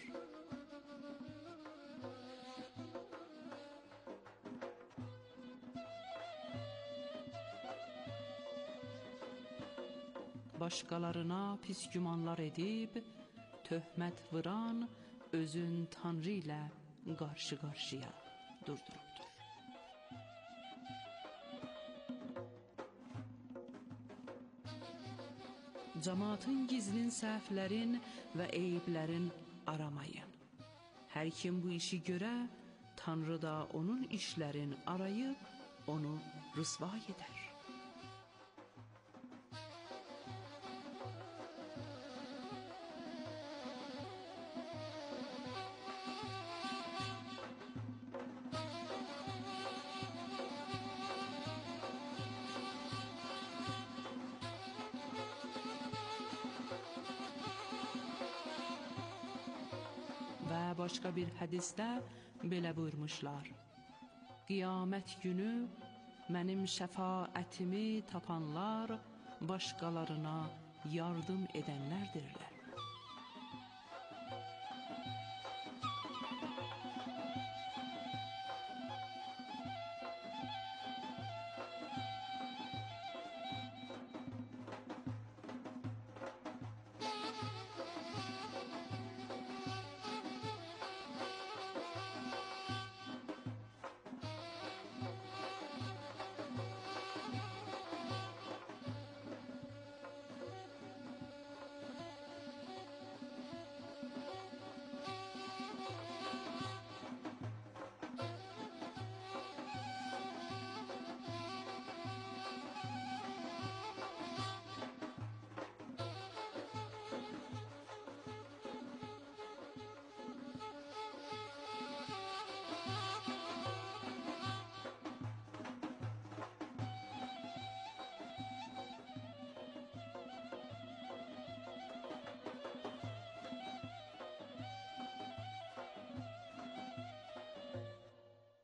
S7: Başqalarına pis gümanlar edib, töhmət vuran özün Tanrı ilə qarşı-qarşıya durdurubdur. Cəmaatın gizlin səhvlərin və eyiblərin aramayın. Hər kim bu işi görə, Tanrı da onun işlərin arayıb, onu rüsva edər. Və başqa bir hədisdə belə buyurmuşlar: Qiyamət günü mənim şəfaətimi tapanlar başqalarına yardım edənlərdirlər.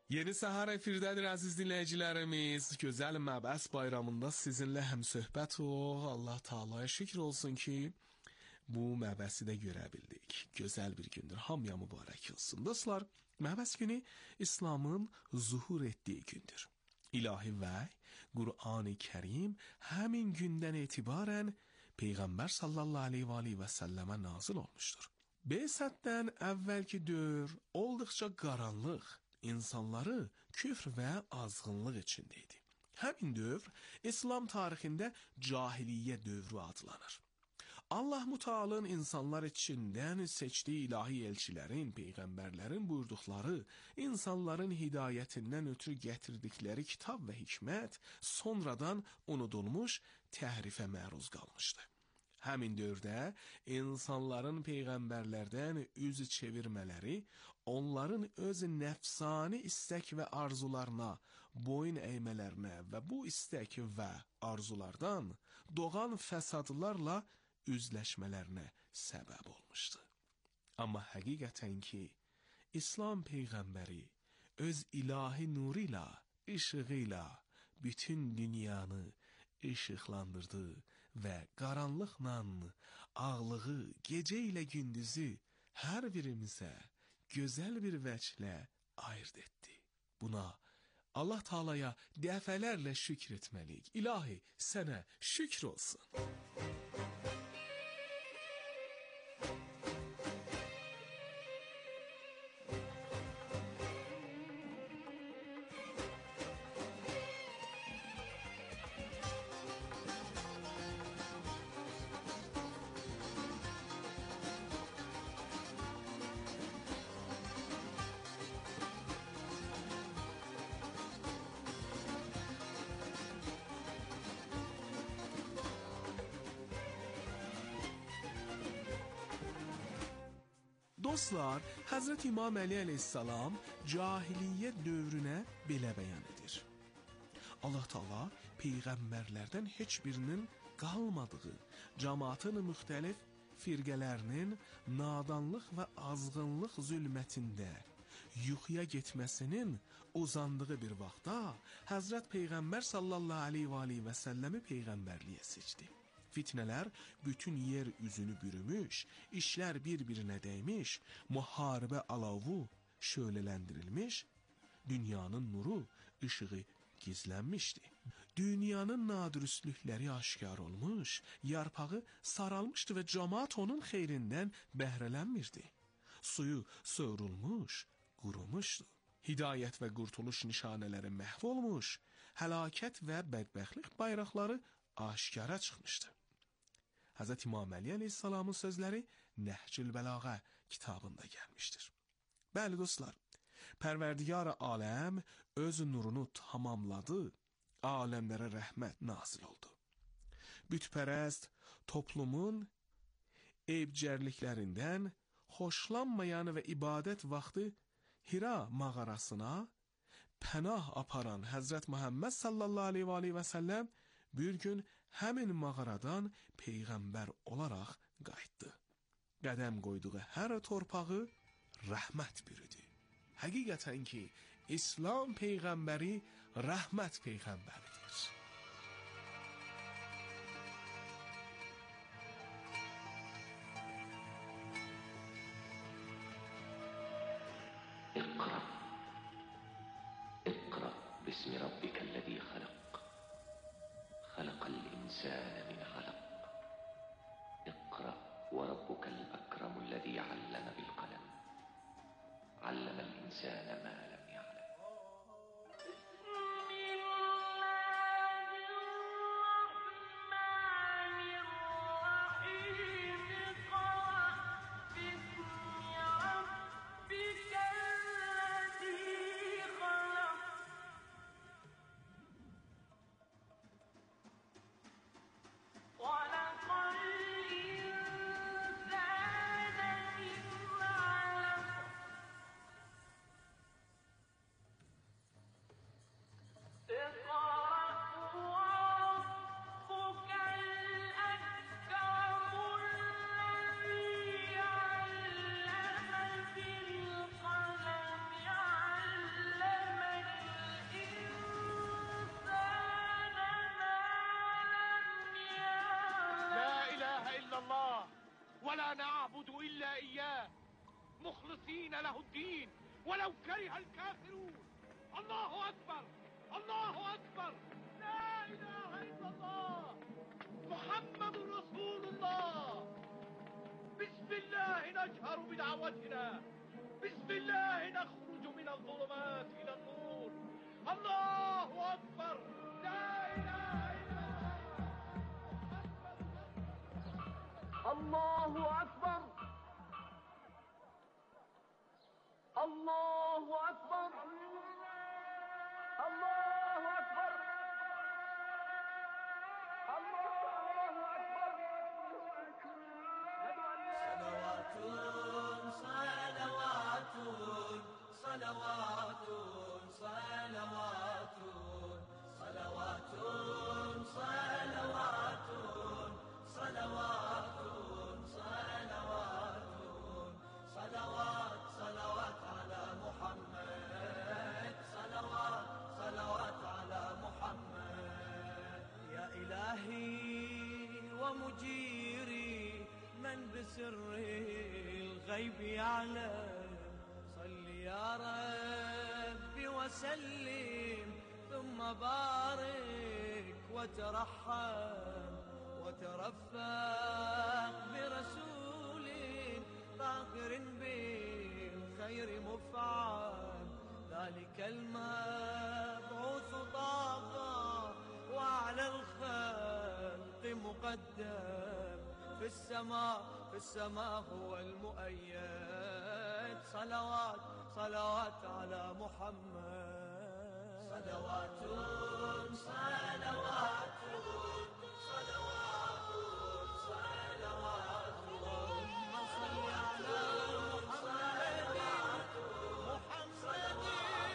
S4: Yeni səhər efirdədir əziz dinləyicilərimiz. Gözəl məbəs bayramında sizinlə həmsöhbət Allah Taala'ya şükür olsun ki bu məbəsi də görə bildik. Gözəl bir gündür. Hamıya mübarək olsun. Dostlar, məbəs günü İslamın zuhur etdiyi gündür. İlahi vəhy, Qur'an-ı Kərim həmin gündən etibarən Peyğəmbər sallallahu aleyhi və səlləmə nazil olmuşdur. Beysətdən əvvəlki dövr olduqca qaranlıq, insanları küfr və azğınlıq içində idi. Həmin dövr İslam tarixində cahiliyyə dövrü adlanır. Allah Mütəalın insanlar içindən seçdiyi ilahi elçilərin, peyğəmbərlərin buyurduqları, insanların hidayətindən ötürü gətirdikləri kitab və hikmət sonradan unudulmuş, təhrifə məruz qalmışdı. Həmin dövrdə insanların peyğəmbərlərdən üz çevirmələri, onların öz nəfsani istək və arzularına, boyun əymələrinə və bu istək və arzulardan doğan fəsadlarla üzləşmələrinə səbəb olmuşdu. Amma həqiqətən ki, İslam peyğəmbəri öz ilahi nuru ilə, işığı ilə bütün dünyanı işıqlandırdı və qaranlıqla ağlığı, gecə ilə gündüzü hər birimizə gözəl bir vəclə ayırt etdi. Buna Allah Taala'ya dəfələrlə şükr etməliyik. İlahi, sənə şükr olsun. Dostlar, Həzrət İmam Əli əleyhissalam cahiliyyə dövrünə belə bəyan edir. Allah Taala peyğəmbərlərdən heç birinin qalmadığı, cəmaatın müxtəlif firqələrinin nadanlıq və azğınlıq zülmətində yuxuya getməsinin uzandığı bir vaxtda Həzrət Peyğəmbər sallallahu aleyhi və səlləmi peyğəmbərliyə seçdi. Fitnələr bütün yer üzünü bürümüş, işlər bir-birinə dəymiş, müharibə alovu şölələndirilmiş, dünyanın nuru, işığı gizlənmişdi. Dünyanın nadürüstlükləri aşkar olmuş, yarpağı saralmışdı və cəmaat onun xeyrindən bəhrələnmirdi. Suyu soğurulmuş, qurumuşdu. Hidayət və qurtuluş nişanələri məhv olmuş, həlakət və bədbəxtlik bayraqları aşkara çıxmışdı. Həzrət İmam Əli əleyhissalamın sözləri Nəhcül Bəlağə kitabında gəlmişdir. Bəli dostlar, Pərverdigar aləm öz nurunu tamamladı, aləmlərə rəhmət nazil oldu. Bütpərəst toplumun eybcərliklərindən xoşlanmayan və ibadət vaxtı Hira mağarasına pənah aparan Həzrət Muhammed sallallahu aleyhi və səlləm bir gün həmin mağaradan peyğəmbər olaraq qayıtdı. Qədəm qoyduğu hər torpağı rəhmət bürüdü. Həqiqətən ki, İslam peyğəmbəri rəhmət peyğəmbəridir.
S8: اقرأ باسم ربك الذي خلق خلق الإنسان من علق اقرأ وربك الأكرم الذي علم بالقلم علم الإنسان ما لم يعلم.
S3: مخلصين له الدين ولو كره الكافرون. الله أكبر الله أكبر، لا إله إلا الله محمد رسول الله. بسم الله نجهر بدعوتنا، بسم الله نخرج من الظلمات إلى النور. الله أكبر، لا إله إلا الله. الله أكبر الله أكبر الله أكبر الله أكبر.
S5: صلوات صلوات صلوات صلوات صلوات صلوات صلوات صلوات صلوات على محمد، صلوات صلوات على محمد. يا إلهي ومجيري من بسر الغيب يعلم، صل يا ربي وسلم ثم بارك وترحم وترفق برسول طاهر بالخير مفعم، ذلك المبعوث طاقة وعلى الخلق مقدم، في السماء هو المؤيد. صلوات صلوات على محمد، صلوات صلوات صلوات صلوات. اللهم صل على محمد محمد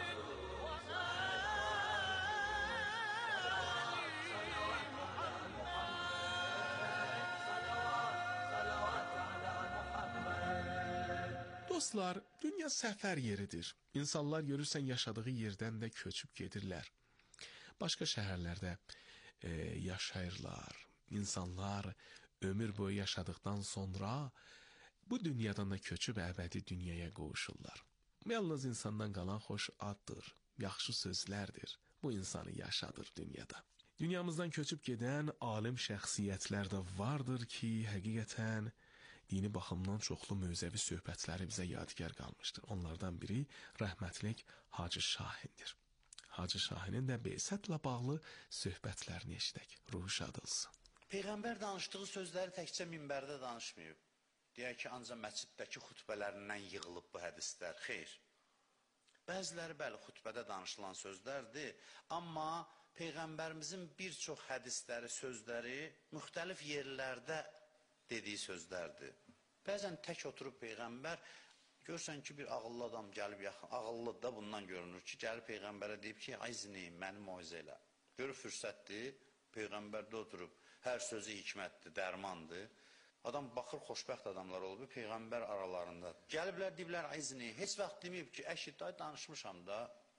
S4: Dostlar, dünya səfər yeridir. İnsanlar görürsən yaşadığı yerdən də köçüb gedirlər. Başqa şəhərlərdə yaşayırlar. İnsanlar ömür boyu yaşadıktan sonra bu dünyadan da köçüb əbədi dünyaya qovuşurlar. Yalnız insandan qalan xoş addır, yaxşı sözlərdir. Bu insanı yaşadır dünyada. Dünyamızdan köçüb gedən alim şəxsiyyətlər də vardır ki, həqiqətən dini baxımdan çoxlu mövzəvi söhbətləri bizə yadigar qalmışdır. Onlardan biri rəhmətlik Hacı Şahindir. Hacı Şahinin də Beysətlə bağlı söhbətlərini eşidək. Ruhu şad olsun.
S9: Peyğəmbər danışdığı sözləri təkcə minbərdə danışmayıb. Deyək ki, ancaq məsciddəki xutbələrindən yığılıb bu hədislər. Xeyr. Bəziləri bəli xutbədə danışılan sözlərdir, amma Peyğəmbərimizin bir çox hədisləri, sözləri müxtəlif yerlərdə dediyi sözlərdir. Bəzən tək oturub Peyğəmbər, görsən ki, bir ağıllı adam gəlib yaxın, ağıllı da bundan görünür ki, gəlib Peyğəmbərə deyib ki, ay zineyim, məni moizə elə. Görür fürsətdir, Peyğəmbərdə oturub, hər sözü hikmətdir, dərmandır. Adam baxır, xoşbəxt adamlar olub, Peyğəmbər aralarında. Gəliblər, deyiblər, ay zineyim, heç vaxt deməyib ki, əşid, ay danışmışam da,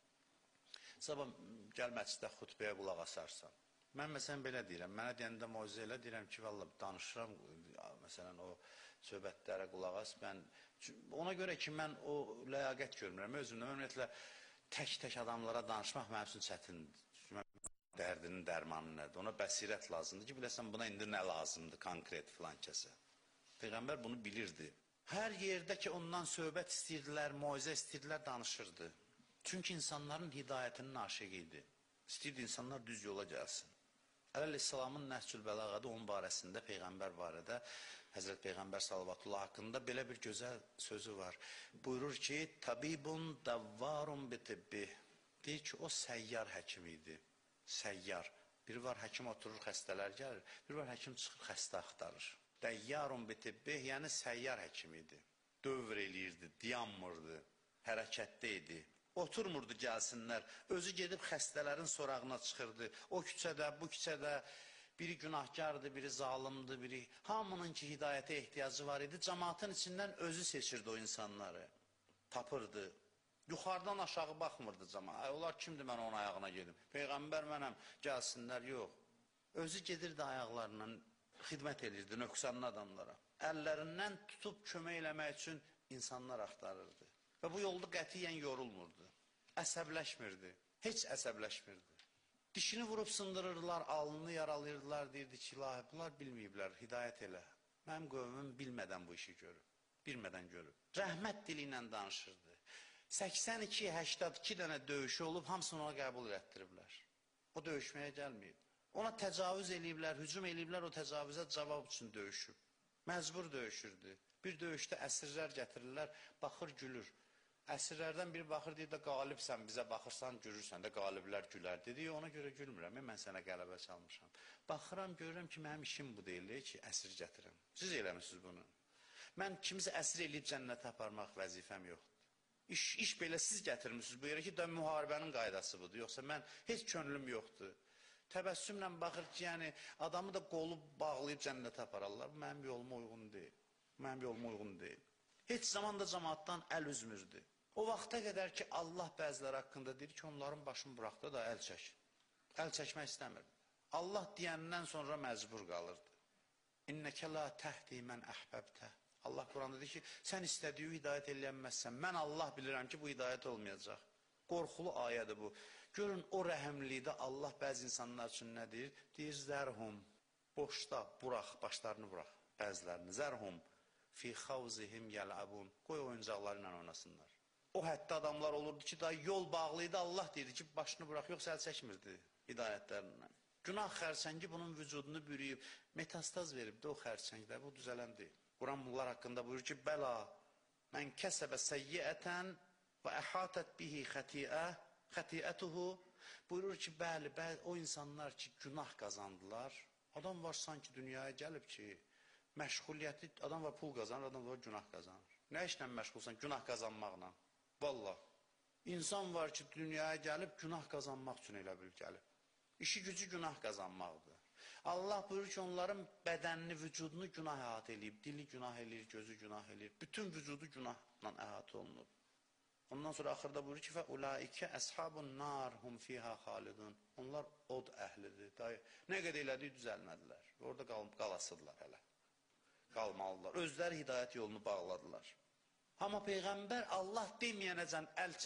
S9: sabah gəl məsciddə xutbəyə qulaq asarsan. Mən məsələn belə deyirəm, mənə deyəndə moizə elə deyirəm ki, valla danışıram, məsələn o söhbətlərə qulaq as, ona görə ki, mən o ləyaqət görmürəm, özümdə, ümumiyyətlə, tək adamlara danışmaq mənim üçün çətindir, dərdinin dərmanı nədir, ona bəsirət lazımdır ki, biləsən buna indi nə lazımdır, konkret filan kəsə. Peyğəmbər bunu bilirdi. Hər yerdə ki, ondan söhbət istəyirdilər, moizə istəyirdilər, danışırdı. Çünki insanların hidayətinin aşiqi idi. İstəyirdi insanlar düz yola gəlsin. Əleyhissalamın Nəhcül Bəlağədə onun barəsində, Peyğəmbər barədə, Həzrət Peyğəmbər sallallahu haqqında belə bir gözəl sözü var. Buyurur ki, tabibun davvarun bitibbi. Deyir ki, o səyyar həkim idi. Səyyar. Biri var, həkim oturur, xəstələr gəlir. Biri var, həkim çıxır, xəstə axtarır. Dəyyarun bitibbi, yəni səyyar həkim idi. Dövr eləyirdi, dayanmırdı, hərəkətdə idi. Oturmurdu gəlsinlər, özü gedib xəstələrin sorağına çıxırdı. O küçədə, bu küçədə biri günahkardı, biri zalimdi, biri hamının ki hidayətə ehtiyacı var idi. Cəmaatın içindən özü seçirdi o insanları, tapırdı. Yuxarıdan aşağı baxmırdı cəmaat. Onlar kimdir, mən onun ayağına gedim. Peyğəmbər mənəm, gəlsinlər, yox. Özü gedirdi ayaqlarından, xidmət edirdi nöqsanlı adamlara. Əllərindən tutub kömək eləmək üçün insanlar axtarırdı. Və bu yolda qətiyyən yorulmurdu. Əsəbləşmirdi. Heç əsəbləşmirdi. Dişini vurub sındırırdılar, alnını yaralayırdılar, deyirdi ki, ilahi, bunlar bilməyiblər, hidayət elə. Mənim qövmüm bilmədən bu işi görüb. Bilmədən görüb. Rəhmət dili ilə danışırdı. 82-82 dənə döyüşü olub, hamısını ona qəbul etdiriblər. O döyüşməyə gəlməyib. Ona təcavüz eləyiblər, hücum eləyiblər, o təcavüzə cavab üçün döyüşüb. Məcbur döyüşürdü. Bir döyüşdə əsirlər gətirirlər, baxır, gülür. Əsirlərdən biri baxır, deyir də, qalibsən, bizə baxırsan, gülürsən də, qaliblər gülər. Dedi, ona görə gülmürəm, mən sənə qələbə çalmışam. Baxıram, görürəm ki, mənim işim bu deyil ki, əsir gətirim. Siz eləmişsiniz bunu. Mən kimisə əsir eləyib cənnətə aparmaq vəzifəm yoxdur. İş belə siz gətirmişsiniz bu yerə ki, müharibənin qaydası budur. Yoxsa mən heç könlüm yoxdur. Təbəssümlə baxır ki, yəni, adamı da qolu bağlayıb cənnətə apararlar. Bu mənim yoluma uyğun deyil. Mənim yoluma uyğun deyil. Heç zaman da cəmaatdan əl üzmürdü. O vaxta qədər ki, Allah bəziləri haqqında deyir ki, onların başını buraxdı da əl çəkin. Əl çəkmək istəmirdi. Allah deyəndən sonra məcbur qalırdı. İnnəkə la təhdi mən əhbəbtə. Allah Quranda deyir ki, sən istədiyi hidayət eləyənməzsən. Mən Allah bilirəm ki, bu hidayət olmayacaq. Qorxulu ayədir bu. Görün, o rəhəmlilikdə Allah bəzi insanlar üçün nə deyir? Deyir, zərhum, boşda, burax, başlarını burax, bəzilərini. Zərhum, fi xavzihim yəlabun. Qoy oyuncaqları ilə oynasınlar. O həddə adamlar olurdu ki, daha yol bağlıydı, Allah deyirdi ki, başını burax, yoxsa əl çəkmirdi hidayətlərindən. Günah xərçəngi bunun vücudunu bürüyüb, metastaz veribdi o xərçənglər, bu düzələn deyil. Quran bunlar haqqında buyurur ki, bəla, mən kəsəbə səyyiətən və əhatət bihi xətiətuhu, buyurur ki, bəli, o insanlar ki, günah qazandılar, adam var sanki dünyaya gəlib ki, məşğuliyyəti, adam var pul qazanır, adam var günah qazanır. Nə işlə məşğulsan? Günah qazanmaqla. Vallah. İnsan var ki, dünyaya gəlib, günah qazanmaq üçün elə bil gəlib. İşi gücü günah qazanmaqdır. Allah buyurur ki, onların bədənini, vücudunu günah əhatə eləyib, dili günah eləyir, gözü günah eləyir, bütün vücudu günahla əhatə olunur. Ondan sonra axırda buyurur ki, فَاُولَٰئِكَ أَصْحَابُ النَّارِ هُمْ فِيهَا خَالِدُونَ. Onlar od əhlidir. Nə qədər elədiyi düzəlmədilər. Orada qalasıdırlar hələ. Qalmalıdırlar. Özləri hidayət yolunu bağladılar. Amma Peyğəmbər Allah deməyənəcən əl